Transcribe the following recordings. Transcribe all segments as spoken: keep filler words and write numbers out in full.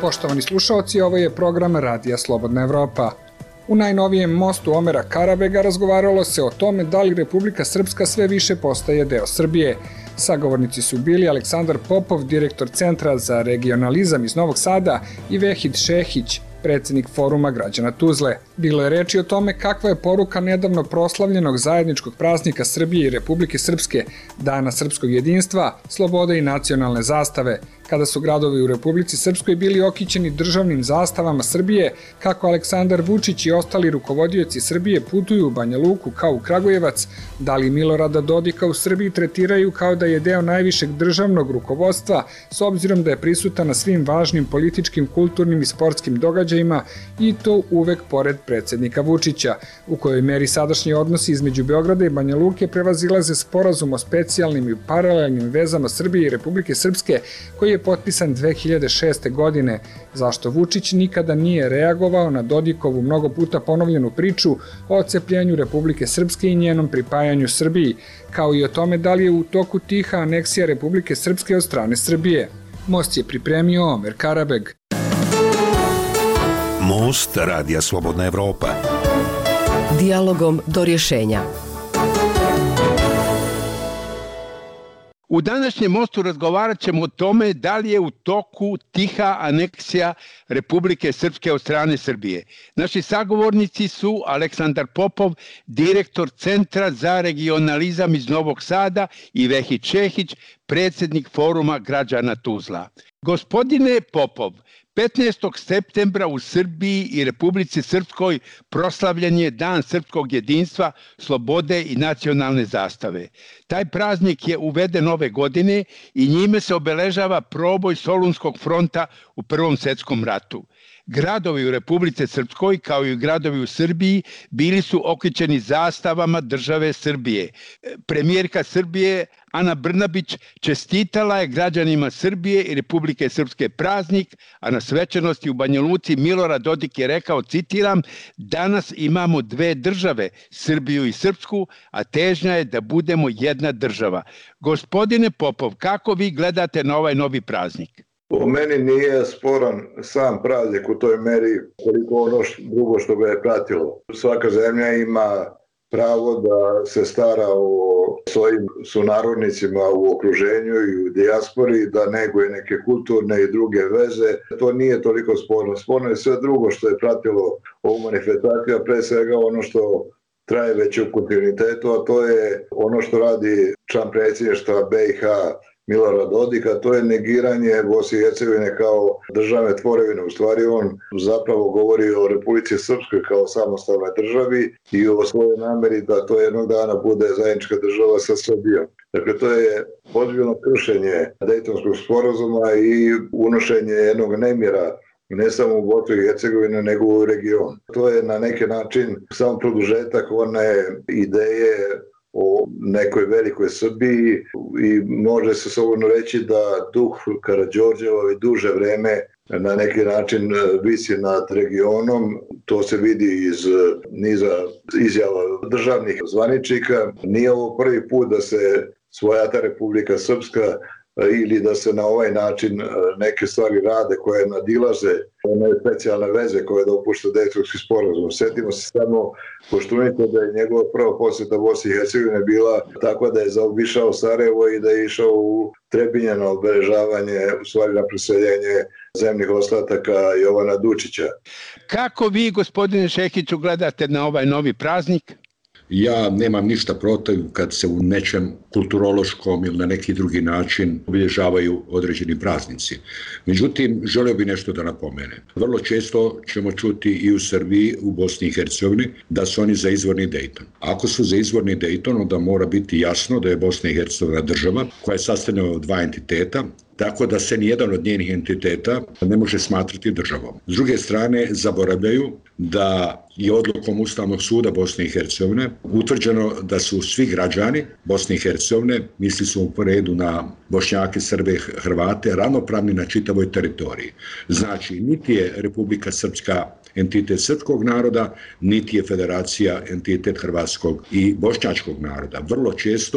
Poštovani slušaoci, ovo je program Radija Slobodna Evropa. U najnovijem mostu Omera Karabega razgovaralo se o tome da li Republika Srpska sve više postaje deo Srbije. Sagovornici su bili Aleksandar Popov, direktor Centra za regionalizam iz Novog Sada, i Vehid Šehić, predsednik Foruma građana Tuzle. Bilo je reči o tome kakva je poruka nedavno proslavljenog zajedničkog praznika Srbije i Republike Srpske, Dana srpskog jedinstva, slobode i nacionalne zastave, kada su gradovi u Republici Srpskoj bili okićeni državnim zastavama Srbije, kako Aleksandar Vučić i ostali rukovodioci Srbije putuju u Banja Luku kao u Kragujevac, da li Milorada Dodika u Srbiji tretiraju kao da je deo najvišeg državnog rukovodstva, s obzirom da je prisutan na svim važnim političkim, kulturnim i sportskim događajima, i to uvek pored predsednika Vučića, u kojoj meri sadašnji odnosi između Beograda i Banja Luke prevazilaze sporazum o specijalnim i paralelnim vezama Srbije i Republike Srpske, koji je potpisan dve hiljade šeste. godine, zašto Vučić nikada nije reagovao na Dodikovu mnogo puta ponovljenu priču o odcepljenju Republike Srpske i njenom pripajanju Srbiji, kao i o tome da li je u toku tiha aneksija Republike Srpske od strane Srbije. Most je pripremio Omer Karabeg. Most Radija Slobodna Evropa. Dijalogom do rješenja. U današnjem mostu razgovarat ćemo o tome da li je u toku tiha aneksija Republike Srpske od strane Srbije. Naši sagovornici su Aleksandar Popov, direktor Centra za regionalizam iz Novog Sada, i Vehid Šehić, predsednik Foruma građana Tuzla. Gospodine Popov, petnaestog septembra u Srbiji i Republici Srpskoj proslavljen je Dan srpskog jedinstva, slobode i nacionalne zastave. Taj praznik je uveden ove godine i njime se obeležava proboj Solunskog fronta u Prvom svjetskom ratu. Gradovi u Republici Srpskoj, kao i gradovi u Srbiji, bili su okićeni zastavama države Srbije. Premijerka Srbije Ana Brnabić čestitala je građanima Srbije i Republike Srpske praznik, a na svečanosti u Banja Luci Milorad Dodik je rekao, citiram, danas imamo dve države, Srbiju i Srpsku, a težnja je da budemo jedna država. Gospodine Popov, kako vi gledate na ovaj novi praznik? Po meni nije sporan sam praznik u toj meri koliko ono drugo što ga je pratilo. Svaka zemlja ima pravo da se stara o svojim sunarodnicima u okruženju i u dijaspori, da neguje neke kulturne i druge veze. To nije toliko sporno. Sporno je sve drugo što je pratilo ovu manifestaciju, a pre svega ono što traje već u kontinuitetu, a to je ono što radi član predsjedništva B i H Milorad Dodik, a to je negiranje Bosne i Hercegovine kao državne tvorevine. U stvari on zapravo govori o Republici Srpskoj kao samostalnoj državi i o svojoj nameri da to jednog dana bude zajednička država sa Srbijom. Dakle, to je ozbiljno kršenje Dejtonskog sporazuma i unošenje jednog nemira ne samo u Bosni i Hercegovini, nego u regionu. To je na neki način samo produžetak one ideje o nekoj velikoj Srbiji i može se slobodno reći da duh Karađorđeva i duže vreme na neki način visi nad regionom. To se vidi iz niza izjava državnih zvaničnika. Nije ovo prvi put da se svojata Republika Srpska ili da se na ovaj način neke stvari rade koje nadilaze one specijalne veze koje dopušta Dejtonski sporazum. Sjetimo se samo Koštunica da je njegova prva posjeta Bosni i Hercegovine bila tako da je zaobišao Sarajevo i da je išao u Trebinje na obeležavanje, u stvari na preseljenje zemnih ostataka Jovana Dučića. Kako vi, gospodine Šehiću, gledate na ovaj novi praznik? Ja nemam ništa protiv kad se u nečem kulturološkom ili na neki drugi način obilježavaju određeni praznici. Međutim, želio bih nešto da napomenem. Vrlo često ćemo čuti i u Srbiji, u Bosni i Hercegovini, da su oni za izvorni Dejton. Ako su za izvorni Dejton, onda mora biti jasno da je Bosna i Hercegovina država koja je sastavljena od dva entiteta, tako da se nijedan od njenih entiteta ne može smatrati državom. S druge strane, zaboravljaju da je odlukom Ustavnog suda Bosne i Hercegovine utvrđeno da su svi građani Bosne i Hercegovine, misli su u redu na Bošnjake, Srbe, Hrvate, ravnopravni na čitavoj teritoriji. Znači, niti je Republika Srpska entitet srpskog naroda, niti je federacija entitet hrvatskog i bošnjačkog naroda. Vrlo često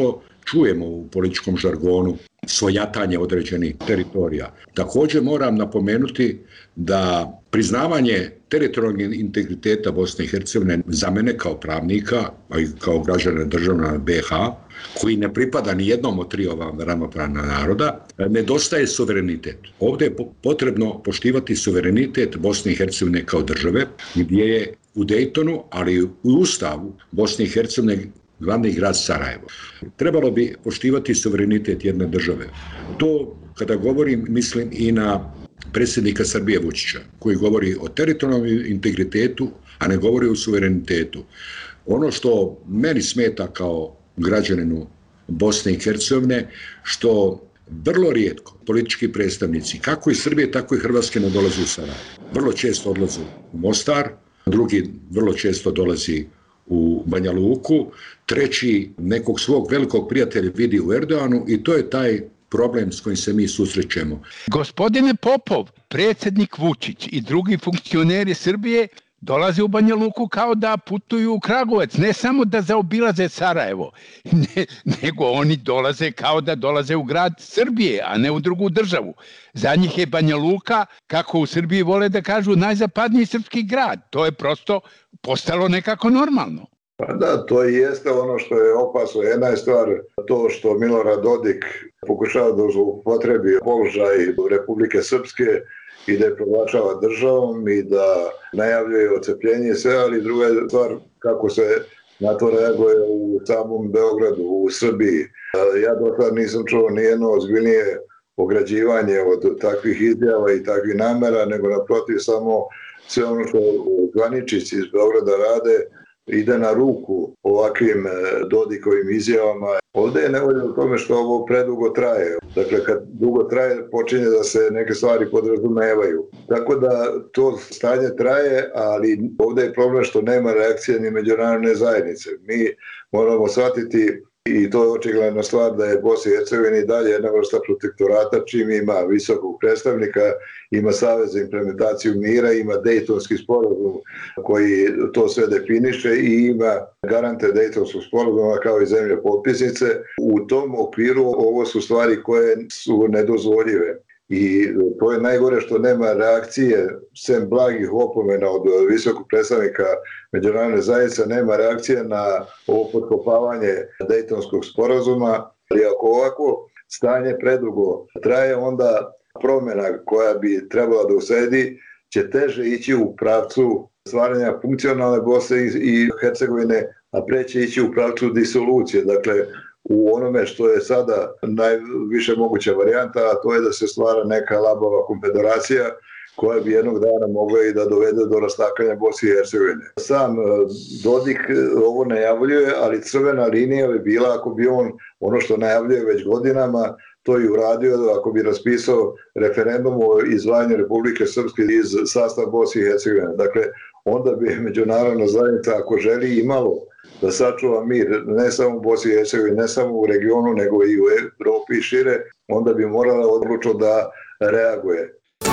čujemo u političkom žargonu svojatanje određenih teritorija. Također moram napomenuti da priznavanje teritorijalnog integriteta Bosne i Hercegovine za mene kao pravnika, a i kao građana državna B iH, koji ne pripada ni jednom od tri ova ravnopravna naroda, nedostaje suverenitet. Ovdje je potrebno poštivati suverenitet Bosne i Hercegovine kao države, gdje je u Dejtonu, ali i u Ustavu Bosne i Hercegovine glavni grad Sarajevo. Trebalo bi poštivati suverenitet jedne države. To, kada govorim, mislim i na predsjednika Srbije Vučića, koji govori o teritorijalnom integritetu, a ne govori o suverenitetu. Ono što meni smeta kao građaninu Bosne i Hercegovine, što vrlo rijetko politički predstavnici, kako iz Srbije, tako i Hrvatske, ne dolaze u Sarajevo. Vrlo često odlaze u Mostar, drugi vrlo često dolazi u Banja Luku, treći nekog svog velikog prijatelja vidi u Erdoganu i to je taj problem s kojim se mi susrećemo. Gospodine Popov, predsjednik Vučić i drugi funkcioneri Srbije dolaze u Banja Luku kao da putuju u Kragujevac, ne samo da zaobilaze Sarajevo, ne, nego oni dolaze kao da dolaze u grad Srbije, a ne u drugu državu. Za njih je Banja Luka, kako u Srbiji vole da kažu, najzapadniji srpski grad. To je prosto postalo nekako normalno. Pa da, to i jeste ono što je opasno. Jedna je stvar to što Milorad Dodik pokušava da upotrebi položaj Republike Srpske i da je proglašava državom i da najavljuje odcepljenje i sve, ali druga je stvar kako se na to reaguje u samom Beogradu, u Srbiji. Ja do sada nisam čuo nijedno ozbiljnije ograđivanje od takvih izjava i takvih namera, nego naprotiv samo sve ono što zvaničnici iz Beograda rade ide na ruku ovakvim Dodikovim izjavama. Ovdje je nevolja u tome što ovo predugo traje. Dakle, kad dugo traje, počinje da se neke stvari podrazumevaju. Tako da to stanje traje, ali ovdje je problem što nema reakcije ni međunarodne zajednice. Mi moramo shvatiti, i to je očigledna stvar, da je Bosna i Hercegovina i dalje jedna vrsta protektorata, čim ima visokog predstavnika, ima Savez za implementaciju mira, ima Dejtonski sporazum koji to sve definiše i ima garante Dejtonskog sporazuma kao i zemlje potpisnice. U tom okviru ovo su stvari koje su nedozvoljive. I to je najgore što nema reakcije, sem blagih opomena od visokog predstavnika međunarodne zajednice, nema reakcije na ovo potkopavanje Dejtonskog sporazuma. Ali ako ovako stanje predugo traje, onda promjena koja bi trebala da usledi će teže ići u pravcu stvaranja funkcionalne Bosne i Hercegovine, a preće ići u pravcu disolucije. Dakle, u onome što je sada najviše moguća varijanta, a to je da se stvara neka labava konfederacija koja bi jednog dana mogla i da dovede do rastakanja Bosne i Hercegovine. Sam Dodik ovo najavljuje, ali crvena linija bi bila ako bi on ono što najavljuje već godinama to i uradio, ako bi raspisao referendum o izdvajanju Republike Srpske iz sastava Bosne i Hercegovine. Dakle, onda bi međunarodna zajednica, ako želi, imalo da sačuva mir ne samo u Bosni i Hercegovini, ne samo u regionu, nego i u Evropi i šire, onda bi morala odlučno da reaguje.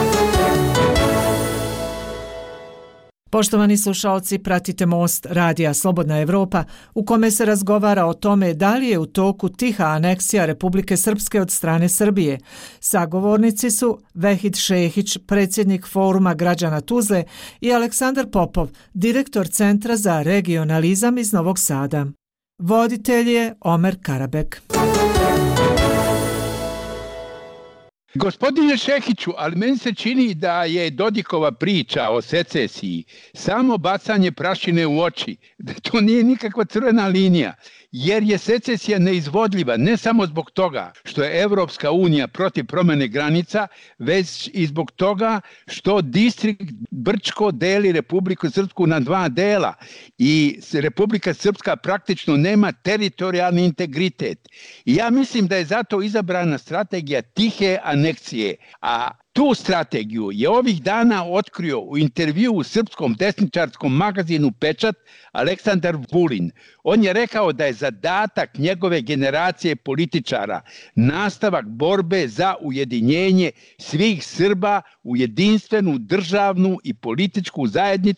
Poštovani slušalci, pratite Most radija Slobodna Evropa u kome se razgovara o tome da li je u toku tiha aneksija Republike Srpske od strane Srbije. Sagovornici su Vehid Šehić, predsjednik Foruma građana Tuzle i Aleksandar Popov, direktor Centra za regionalizam iz Novog Sada. Voditelj je Omer Karabek. Gospodine Šehiću, ali meni se čini da je Dodikova priča o secesiji samo bacanje prašine u oči, da to nije nikakva crvena linija, jer je secesija neizvodljiva ne samo zbog toga što je Evropska unija protiv promjene granica, već i zbog toga što distrikt Brčko deli Republiku Srpsku na dva dela i Republika Srpska praktično nema teritorijalni integritet. I ja mislim da je zato izabrana strategija tihe aneksije, a tu strategiju je ovih dana otkrio u intervju u srpskom desničarskom magazinu Pečat Aleksandar Vulin. On je rekao da je zadatak njegove generacije političara nastavak borbe za ujedinjenje svih Srba u jedinstvenu državnu i političku zajednicu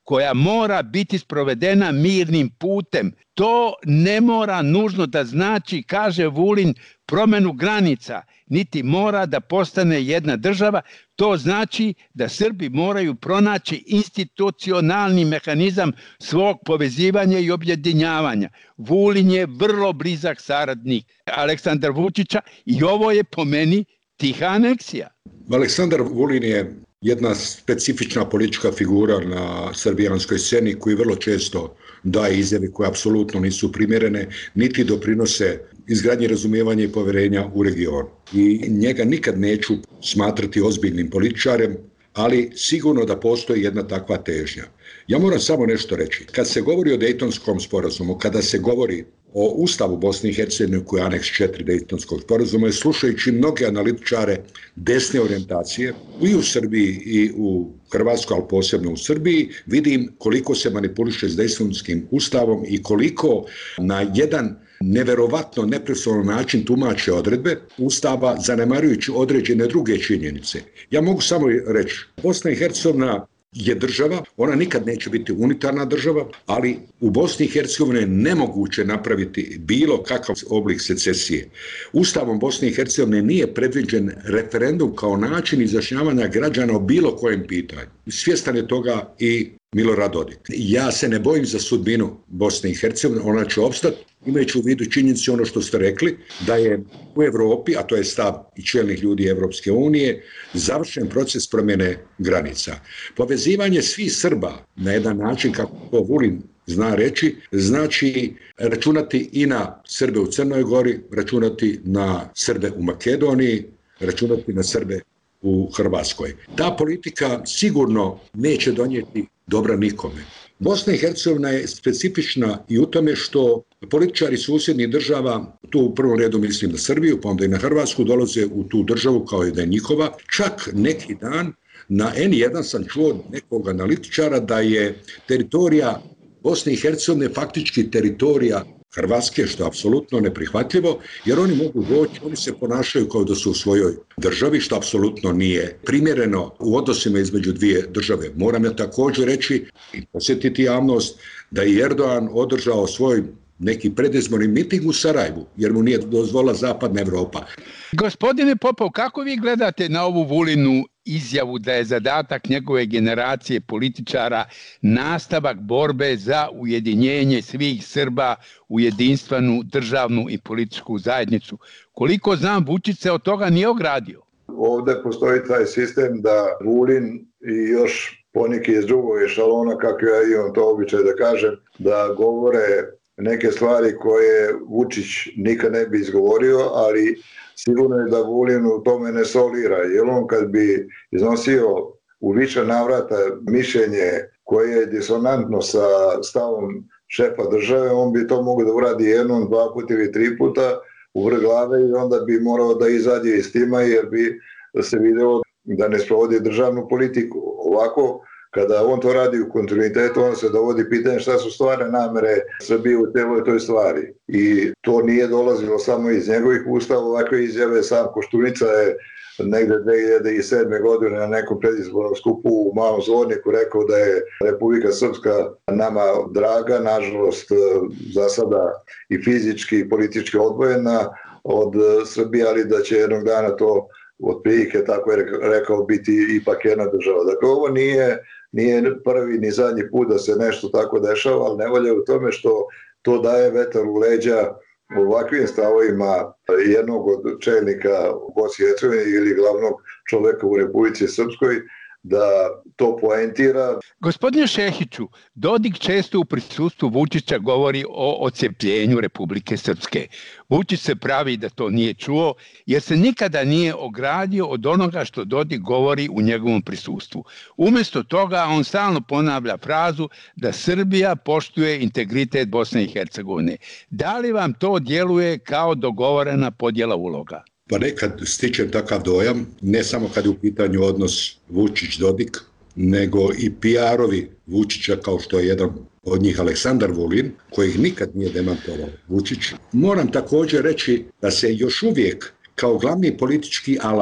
koja mora biti sprovedena mirnim putem. To ne mora nužno da znači, kaže Vulin, promenu granica, niti mora da postane jedna država. To znači da Srbi moraju pronaći institucionalni mehanizam svog povezivanja i objedinjavanja. Vulin je vrlo blizak saradnik Aleksandra Vučića i ovo je po meni tiha aneksija. Aleksandar Vulin je jedna specifična politička figura na srbijanskoj sceni koji vrlo često daje izjave koje apsolutno nisu primjerene, niti doprinose izgradnji razumijevanja i poverenja u regionu. I njega nikad neću smatrati ozbiljnim političarem, ali sigurno da postoji jedna takva težnja. Ja moram samo nešto reći. Kad se govori o Dejtonskom sporazumu, kada se govori o Ustavu Bosne i Hercegovine koji je aneks četiri Dejtonskog sporazuma, i slušajući mnoge analitičare desne orijentacije i u Srbiji i u Hrvatskoj, ali posebno u Srbiji, vidim koliko se manipuliše s Dejtonskim ustavom i koliko na jedan neverovatno neprofesionalan način tumače odredbe Ustava, zanemarujući određene druge činjenice. Ja mogu samo reći, Bosna i Hercegovina je država, ona nikad neće biti unitarna država, ali u Bosni i Hercegovini je nemoguće napraviti bilo kakav oblik secesije. Ustavom Bosne i Hercegovine nije predviđen referendum kao način izjašnjavanja građana o bilo kojem pitanju. Svjestan je toga i Milorad Dodik. Ja se ne bojim za sudbinu Bosne i Hercegovine, ona će opstati, imajući u vidu činjenici ono što ste rekli, da je u Evropi, a to je stav i čelnih ljudi Evropske unije, završen proces promjene granica. Povezivanje svih Srba na jedan način, kako to Vulin zna reći, znači računati i na Srbe u Crnoj Gori, računati na Srbe u Makedoniji, računati na Srbe u Hrvatskoj. Ta politika sigurno neće donijeti dobra nikome. Bosna i Hercegovina je specifična i u tome što političari susjednih država, tu u prvom redu mislim na Srbiju, pa onda i na Hrvatsku, dolaze u tu državu kao i da je njihova. Čak neki dan na en jedan sam čuo nekog analitičara da je teritorija Bosne i Hercegovine faktički teritorija Hrvatske, što je apsolutno neprihvatljivo, jer oni mogu doći, oni se ponašaju kao da su u svojoj državi, što apsolutno nije primjereno u odnosima između dvije države. Moram ja također reći i posjetiti javnost da je Erdogan održao svoj neki predizborni miting u Sarajevu, jer mu nije dozvolila Zapadna Evropa. Gospodine Popov, kako vi gledate na ovu Vulinu izjavu da je zadatak njegove generacije političara nastavak borbe za ujedinjenje svih Srba u jedinstvenu državnu i političku zajednicu? Koliko znam, Vučić se od toga nije ogradio. Ovdje postoji taj sistem da Vulin i još poneki iz drugog ešalona, kako ja imam to običaj da kažem, da govore neke stvari koje Vučić nikad ne bi izgovorio, ali sigurno je da Vulin u tome ne solira, jer on kad bi iznosio u više navrata mišljenje koje je disonantno sa stavom šefa države, on bi to mogao da uradi jednom, dva puta ili tri puta u vrh glave i onda bi morao da izađe iz tima jer bi se video da ne sprovodi državnu politiku. Ovako, kada on to radi u kontinuitetu, on se dovodi pitanje šta su stvarne namere Srbije u celoj toj stvari. I to nije dolazilo samo iz njegovih usta, ovakve izjave. Sam Koštunica je negde dve hiljade sedme. godine na nekom predizbornom skupu u Malom Zvorniku rekao da je Republika Srpska nama draga, nažalost za sada i fizički i politički odvojena od Srbije, ali da će jednog dana to otprilike, tako je rekao, biti ipak jedna država. Dakle, ovo nije, nije prvi ni zadnji put da se nešto tako dešava, ali ne volja u tome što to daje vetar u leđa ovakvim stavovima jednog od čelnika u Bosni i Hercegovini ili glavnog čoveka u Republici Srpskoj, da to poentira. Gospodine Šehiću, Dodik često u prisustvu Vučića govori o odcepljenju Republike Srpske. Vučić se pravi da to nije čuo, jer se nikada nije ogradio od onoga što Dodik govori u njegovom prisustvu. Umjesto toga on stalno ponavlja frazu da Srbija poštuje integritet Bosne i Hercegovine. Da li vam to djeluje kao dogovorena podjela uloga? Pa nekad stičem takav dojam, ne samo kad je u pitanju odnos Vučić-Dodik, nego i P R-ovi Vučića, kao što je jedan od njih Aleksandar Vulin, kojih nikad nije demantovao Vučić. Moram također reći da se još uvijek kao glavni politički alat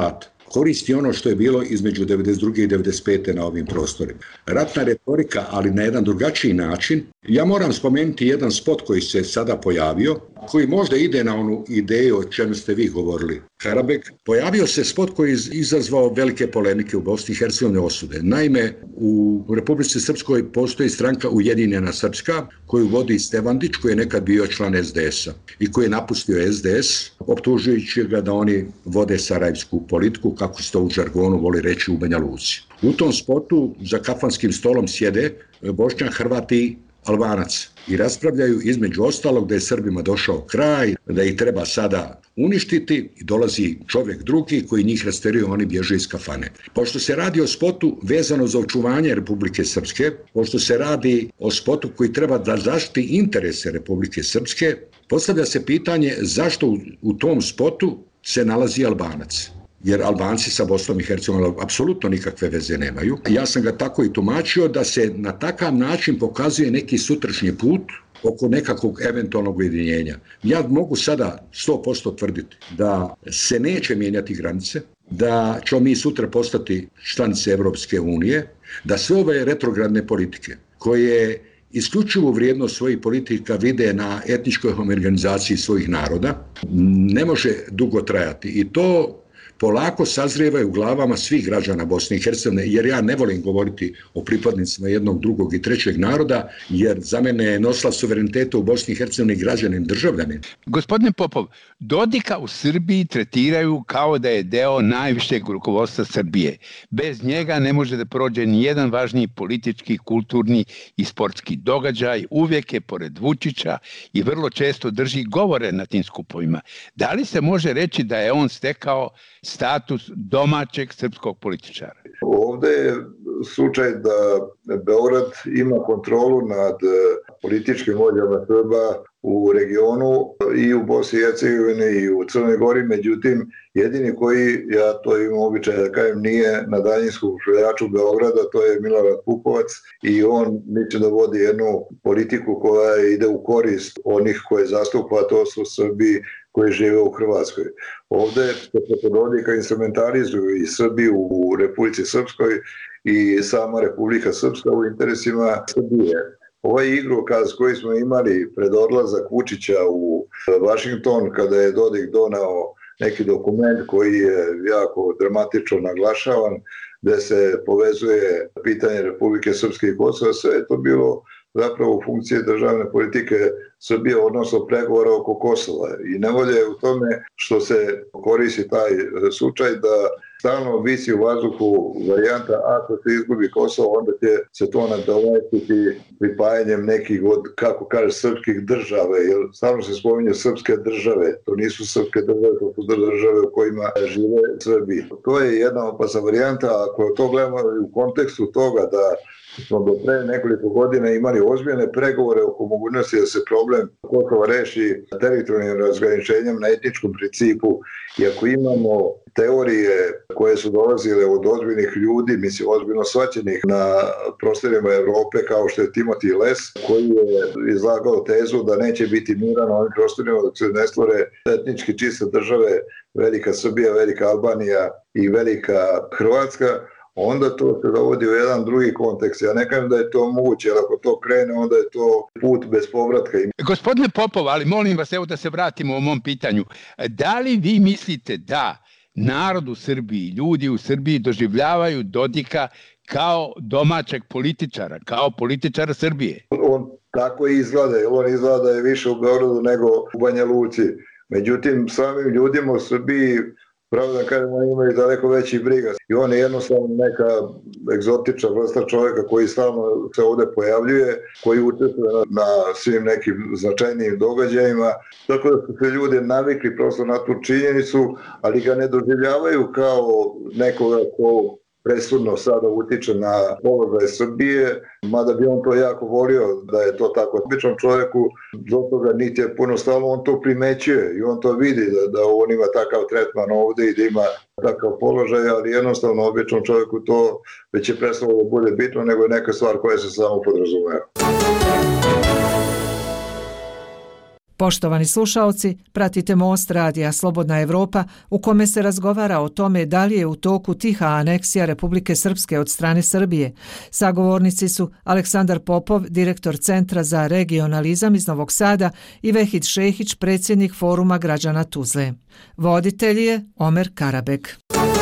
koristi ono što je bilo između devedeset druge i devedeset pete na ovim prostorima. Ratna retorika, ali na jedan drugačiji način. Ja moram spomenuti jedan spot koji se sada pojavio, koji možda ide na onu ideju o čemu ste vi govorili, Karabek. Pojavio se spot koji je izazvao velike polemike u Bosni i Hercegovini osude. Naime, u Republici Srpskoj postoji stranka Ujedinjena Srpska koju vodi Stevandić, koji je nekad bio član es de esa i koji je napustio es de es, optužujući ga da oni vode sarajevsku politiku, kako se to u žargonu voli reći u Banja Luci. U tom spotu za kafanskim stolom sjede Bošnjak, Hrvat i Albanac i raspravljaju između ostalog da je Srbima došao kraj, da ih treba sada uništiti i dolazi čovjek drugi koji njih rasterio, oni bježe iz kafane. Pošto se radi o spotu vezano za očuvanje Republike Srpske, pošto se radi o spotu koji treba da zaštiti interese Republike Srpske, postavlja se pitanje zašto u, u tom spotu se nalazi Albanac. Jer Albanci sa Bosnom i Hercegovinom apsolutno nikakve veze nemaju. Ja sam ga tako i tumačio da se na takav način pokazuje neki sutrašnji put oko nekakvog eventualnog ujedinjenja. Ja mogu sada sto posto tvrditi da se neće mijenjati granice, da ćemo mi sutra postati članice Evropske unije, da sve ove retrogradne politike koje isključivu vrijednost svojih politika vide na etničkoj homogenizaciji svojih naroda, ne može dugo trajati. I to polako sazrijevaju u glavama svih građana Bosne i Hercegovine, jer ja ne volim govoriti o pripadnicima jednog, drugog i trećeg naroda, jer za mene je nosilac suvereniteta u Bosni i Hercegovini građanin, državljanin. Gospodine Popov, Dodika u Srbiji tretiraju kao da je deo najvišeg rukovodstva Srbije. Bez njega ne može da prođe ni jedan važniji politički, kulturni i sportski događaj, uvijek je pored Vučića i vrlo često drži govore na tim skupovima. Da li se može reći da je on stekao status domaćeg srpskog političara? Ovdje je slučaj da Beograd ima kontrolu nad političkim vođama Srba u regionu i u Bosni i Hercegovini i u Crnoj Gori, međutim jedini koji, ja to imam običaj da kažem, nije na daljinskom šveljaču Beograda, to je Milorad Pupovac i on neće da vodi jednu politiku koja ide u korist onih koje zastupa, to su Srbi koji žive u Hrvatskoj. Ovdje se preko Dodika instrumentalizuju i Srbi u Republici Srpskoj i sama Republika Srpska u interesima Srbije. Ovaj igrokaz koji smo imali pred odlazak Vučića u Vašington, kada je Dodik donao neki dokument koji je jako dramatično naglašavan, gde se povezuje pitanje Republike Srpske i Kosova, sve je to bilo zapravo u funkciji državne politike Srbije, odnosno pregovora oko Kosova. I nevolja je u tome što se koristi taj slučaj da stalno visi u vazduhu varijanta ako se izgubi Kosovo, onda će se to nadomestiti pripajanjem nekih od, kako kaže, srpskih države, jer stalno se spominju srpske države, to nisu srpske države, to su države u kojima žive Srbi. To je jedna opasna varijanta, ako to gledamo u kontekstu toga da smo do pre nekoliko godina imali ozbiljne pregovore oko mogućnosti da se problem Kosova reši teritorijalnim razgraničenjem na etničkom principu. I ako imamo teorije koje su dolazile od ozbiljnih ljudi, mislim ozbiljno shvaćenih na prostorima Evrope, kao što je Timothy Les, koji je izlagao tezu da neće biti mira na ovim prostorima dok se ne stvore etnički čiste države, Velika Srbija, Velika Albanija i Velika Hrvatska, onda to se dovodi u jedan drugi kontekst. Ja ne kažem da je to moguće, ali ako to krene, onda je to put bez povratka. Gospodine Popov, ali molim vas, evo da se vratimo o mom pitanju. Da li vi mislite da narod u Srbiji, ljudi u Srbiji doživljavaju Dodika kao domaćeg političara, kao političara Srbije? On tako izgleda, on izgleda da je više u Beogradu nego u Banja Luci. Međutim, samim ljudima u Srbiji, pravo da kažemo, imaju daleko veći briga. I on je jednostavno neka egzotična vrsta čovjeka koji stalno se ovdje pojavljuje, koji učestvuje na, na svim nekim značajnijim događajima. Tako da su se ljudi navikli prosto na tu činjenicu, ali ga ne doživljavaju kao nekoga ko presudno sada utiče na položaj Srbije, mada bi on to jako volio da je to tako. Običnom čovjeku do toga niti je puno stalo, on to primećuje i on to vidi da, da on ima takav tretman ovdje i da ima takav položaj, ali jednostavno običnom čovjeku to već je prestalo da bude bitno, nego je neka stvar koja se samo podrazumeva. Poštovani slušaoci, pratite Most radija Slobodna Evropa u kome se razgovara o tome da li je u toku tiha aneksija Republike Srpske od strane Srbije. Sagovornici su Aleksandar Popov, direktor Centra za regionalizam iz Novog Sada i Vehid Šehić, predsjednik Foruma građana Tuzle. Voditelj je Omer Karabek.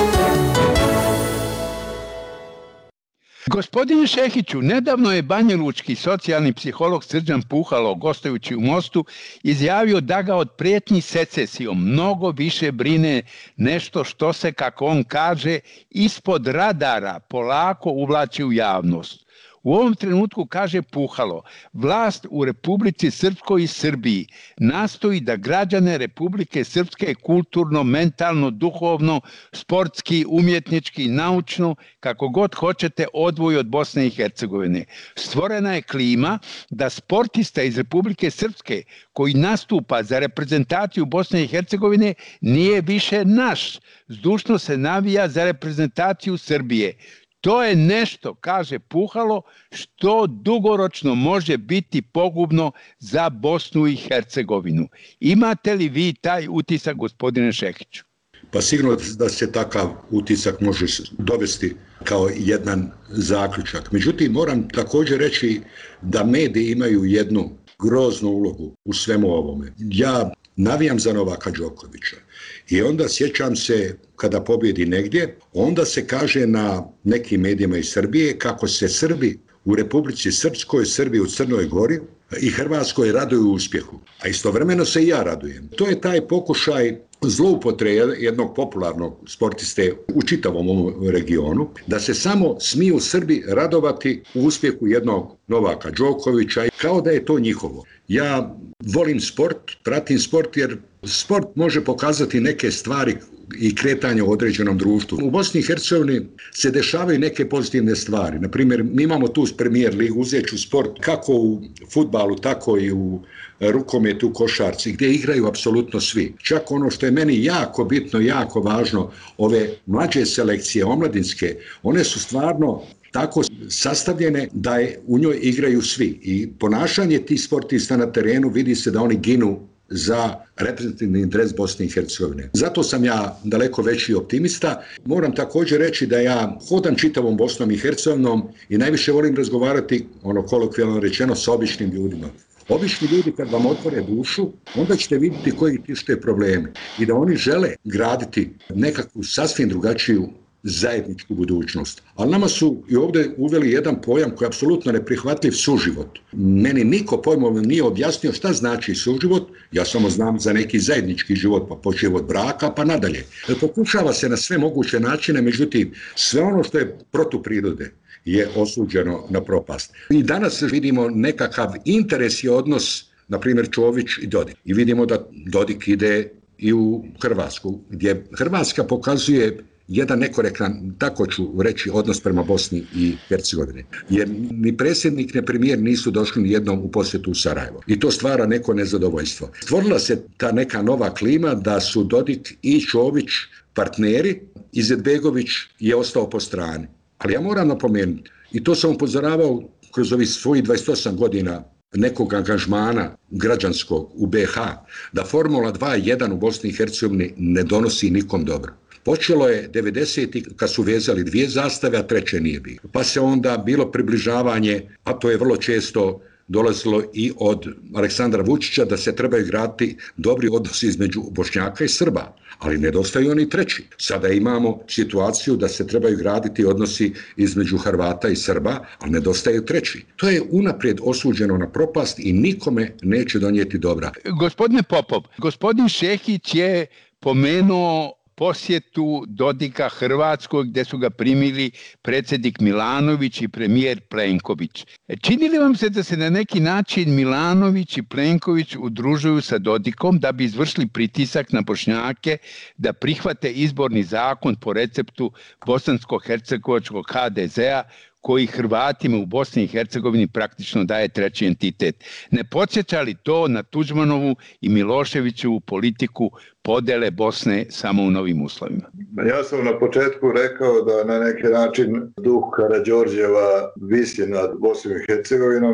Gospodine Šehiću, nedavno je banjalučki socijalni psiholog Srđan Puhalo, gostujući u Mostu, izjavio da ga od prijetnji secesijom mnogo više brine nešto što se, kako on kaže, ispod radara polako uvlači u javnost. U ovom trenutku, kaže Puhalo, vlast u Republici Srpskoj i Srbiji nastoji da građane Republike Srpske kulturno, mentalno, duhovno, sportski, umjetnički, naučno, kako god hoćete, odvoji od Bosne i Hercegovine. Stvorena je klima da sportista iz Republike Srpske koji nastupa za reprezentaciju Bosne i Hercegovine nije više naš, zdušno se navija za reprezentaciju Srbije. To je nešto, kaže Puhalo, što dugoročno može biti pogubno za Bosnu i Hercegovinu. Imate li vi taj utisak, gospodine Šehiću? Pa sigurno da se takav utisak može dovesti kao jedan zaključak. Međutim, moram također reći da mediji imaju jednu groznu ulogu u svemu ovome. Ja navijam za Novaka Đokovića i onda sjećam se kada pobjedi negdje, onda se kaže na nekim medijima iz Srbije kako se Srbi u Republici Srpskoj, Srbi u Crnoj Gori i Hrvatskoj raduju uspjehu. A istovremeno se i ja radujem. To je taj pokušaj zloupotrebe jednog popularnog sportiste u čitavom ovom regionu, da se samo smiju Srbi radovati u uspjehu jednog Novaka Đokovića, kao da je to njihovo. Ja volim sport, pratim sport jer sport može pokazati neke stvari i kretanje u određenom društvu. U Bosni i Hercegovini se dešavaju neke pozitivne stvari. Naprimjer, mi imamo tu Premier ligu, uzet ću sport kako u fudbalu, tako i u rukometu, u košarci, gdje igraju apsolutno svi. Čak ono što je meni jako bitno, jako važno, ove mlađe selekcije, omladinske, one su stvarno tako sastavljene da je u njoj igraju svi. I ponašanje tih sportista na terenu vidi se da oni ginu za reprezentativni interes Bosne i Hercegovine. Zato sam ja daleko veći optimista. Moram također reći da ja hodam čitavom Bosnom i Hercegovinom i najviše volim razgovarati, ono kolokvijalno rečeno, sa običnim ljudima. Obični ljudi kad vam otvore dušu, onda ćete vidjeti koji tište probleme i da oni žele graditi nekakvu sasvim drugačiju zajedničku budućnost. Ali nama su i ovdje uveli jedan pojam koji je apsolutno neprihvatljiv, suživot. Meni niko pojmom nije objasnio šta znači suživot, ja samo znam za neki zajednički život, pa počeo od braka pa nadalje. Pokušava se na sve moguće načine, međutim sve ono što je protuprirode je osuđeno na propast. I danas vidimo nekakav interes i odnos, na primjer Čović i Dodik. I vidimo da Dodik ide i u Hrvatsku, gdje Hrvatska pokazuje jedan nekorektan, tako ću reći, odnos prema Bosni i Hercegovini. Jer ni predsjednik, ni premijer nisu došli ni jednom u posjetu u Sarajevo. I to stvara neko nezadovoljstvo. Stvorila se ta neka nova klima da su Dodik i Čović partneri, Izetbegović je ostao po strani. Ali ja moram napomenuti, i to sam upozoravao kroz ovih svojih dvadeset osam godina nekog angažmana građanskog u be ha, da Formula dva jedan u Bosni i Hercegovini ne donosi nikom dobro. Počelo je devedesetih kad su vezali dvije zastave, a treće nije bilo. Pa se onda bilo približavanje, a to je vrlo često dolazilo i od Aleksandra Vučića, da se trebaju graditi dobri odnosi između Bošnjaka i Srba, ali nedostaju oni treći. Sada imamo situaciju da se trebaju graditi odnosi između Hrvata i Srba, ali nedostaju treći. To je unaprijed osuđeno na propast i nikome neće donijeti dobra. Gospodine Popov, gospodin Šehić je pomenuo posjetu Dodika Hrvatskoj gdje su ga primili predsjednik Milanović i premijer Plenković. Čini li vam se da se na neki način Milanović i Plenković udružuju sa Dodikom da bi izvršili pritisak na Bošnjake da prihvate izborni zakon po receptu bosansko-hercegovačkog ha de zea koji Hrvatima u Bosni i Hercegovini praktično daje treći entitet? Ne podsjeća li to na Tuđmanovu i Miloševićevu politiku podele Bosne samo u novim uslovima? Ja sam na početku rekao da na neki način duh Karađorđeva visi nad Bosnom i Hercegovinom.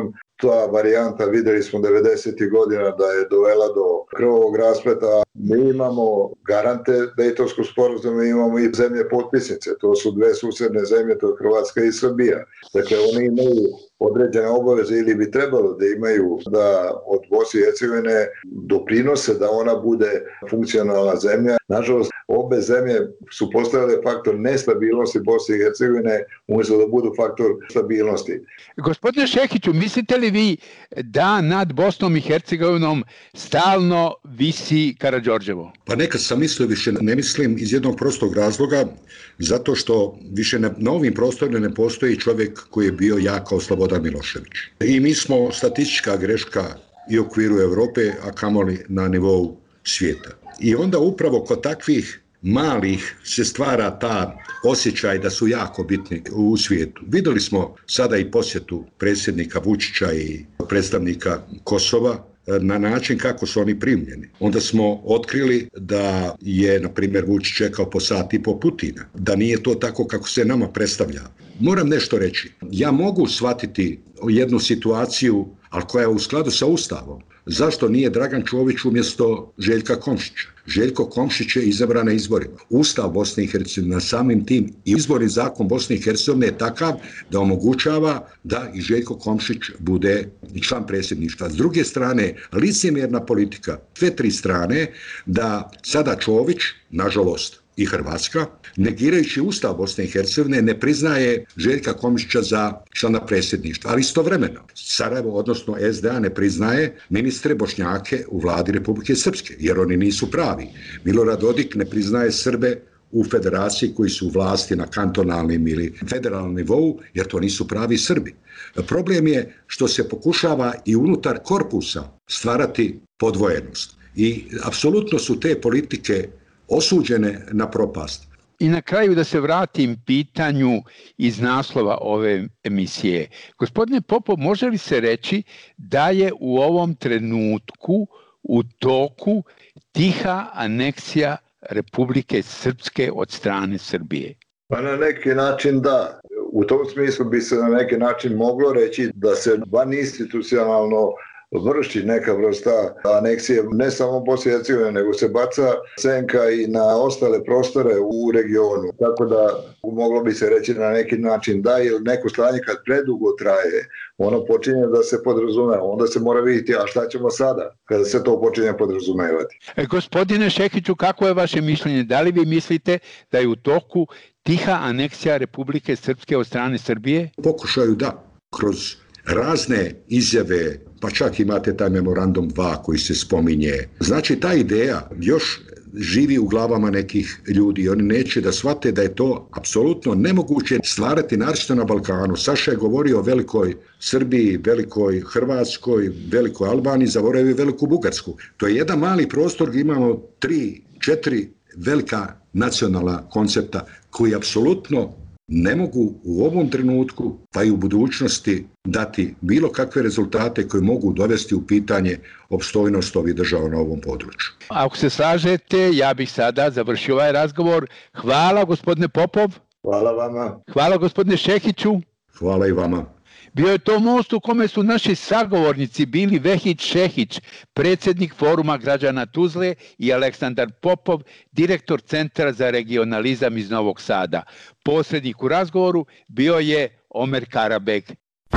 ta varijanta, vidjeli smo devedesetih godina da je dovela do krvavog raspleta. Mi imamo garante Dejtonskog sporazuma, mi imamo i zemlje potpisnice. To su dve susedne zemlje, to je Hrvatska i Srbija. Dakle, oni imaju određene obaveze ili bi trebalo da imaju da od Bosne i Hercegovine doprinose da ona bude funkcionalna zemlja. Nažalost, obe zemlje su postavile faktor nestabilnosti Bosne i Hercegovine umjesto da budu faktor stabilnosti. Gospodine Šehiću, mislite li vi da nad Bosnom i Hercegovinom stalno visi Karađorđevo? Pa nekad sam mislio, više ne mislim iz jednog prostog razloga, zato što više na, na ovim prostorima ne postoji čovjek koji je bio jak kao Slobodan Milošević. I mi smo statistička greška i u okviru Europe, a kamoli na nivou svijeta. I onda upravo kod takvih malih se stvara ta osjećaj da su jako bitni u svijetu. Vidjeli smo sada i posjetu predsjednika Vučića i predstavnika Kosova na način kako su oni primljeni. Onda smo otkrili da je, na primjer, Vučić čekao po sat i po Putina. Da nije to tako kako se nama predstavlja. Moram nešto reći. Ja mogu shvatiti jednu situaciju, ali koja je u skladu sa Ustavom. Zašto nije Dragan Čović umjesto Željka Komšića? Željko Komšić je izabran na izborima. Ustav Bosne i Hercegovine, samim tim i izborni zakon Bosne i Hercegovine je takav da omogućava da i Željko Komšić bude član predsjedništva. S druge strane, licemjerna politika, sve tri strane, da sada Čović, nažalost, i Hrvatska, negirajući Ustav Bosne i Hercegovine, ne priznaje Željka Komšića za člana predsjedništva. Ali istovremeno, Sarajevo, odnosno S D A, ne priznaje ministre Bošnjake u vladi Republike Srpske, jer oni nisu pravi. Milorad Dodik ne priznaje Srbe u federaciji koji su u vlasti na kantonalnim ili federalnom nivou, jer to nisu pravi Srbi. Problem je što se pokušava i unutar korpusa stvarati podvojenost. I apsolutno su te politike osuđene na propast. I na kraju da se vratim pitanju iz naslova ove emisije. Gospodine Popov, može li se reći da je u ovom trenutku u toku tiha aneksija Republike Srpske od strane Srbije? Pa na neki način da. U tom smislu bi se na neki način moglo reći da se van institucionalno vrši neka vrsta aneksije ne samo Bosne i Hercegovine, nego se baca senka i na ostale prostore u regionu. Tako da moglo bi se reći na neki način da, jer neko stanje kad predugo traje, ono počinje da se podrazumeva. Onda se mora vidjeti, a šta ćemo sada kada se to počinje podrazumevati. E, gospodine Šehiću, kako je vaše mišljenje? Da li vi mislite da je u toku tiha aneksija Republike Srpske od strane Srbije? Pokušaju da, kroz razne izjave, pa čak imate taj memorandum dva koji se spominje. Znači, ta ideja još živi u glavama nekih ljudi. Oni neće da shvate da je to apsolutno nemoguće stvarati, naročito na Balkanu. Saša je govorio o velikoj Srbiji, velikoj Hrvatskoj, velikoj Albaniji, zaboravio veliku Bugarsku. To je jedan mali prostor gdje imamo tri, četiri velika nacionalna koncepta koji apsolutno ne mogu u ovom trenutku, pa i u budućnosti, dati bilo kakve rezultate koje mogu dovesti u pitanje opstojnost ovih država na ovom području. Ako se slažete, ja bih sada završio ovaj razgovor. Hvala, gospodine Popov. Hvala vama. Hvala, gospodine Šehiću. Hvala i vama. Bio je to most u kome su naši sagovornici bili Vehid Šehić, predsjednik Foruma građana Tuzle, i Aleksandar Popov, direktor Centra za regionalizam iz Novog Sada. Posrednik u razgovoru bio je Omer Karabek.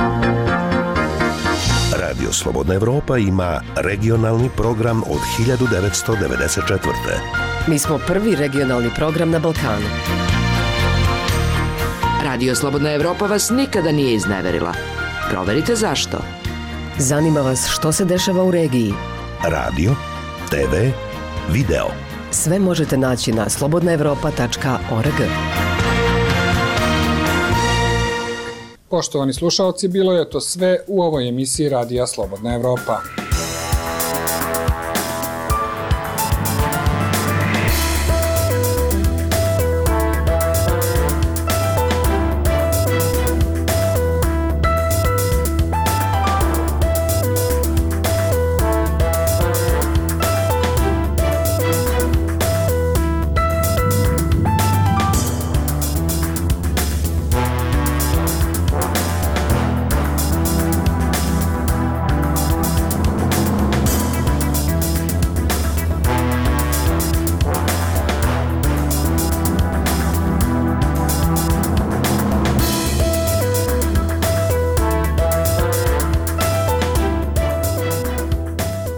Radio Slobodna Evropa ima regionalni program od hiljadu devetsto devedeset četvrte. Mi smo prvi regionalni program na Balkanu. Radio Slobodna Evropa vas nikada nije izneverila. Proverite zašto. Zanima vas što se dešava u regiji. Radio, te ve, video. Sve možete naći na slobodna evropa tačka org. Poštovani slušalci, bilo je to sve u ovoj emisiji Radija Slobodna Evropa.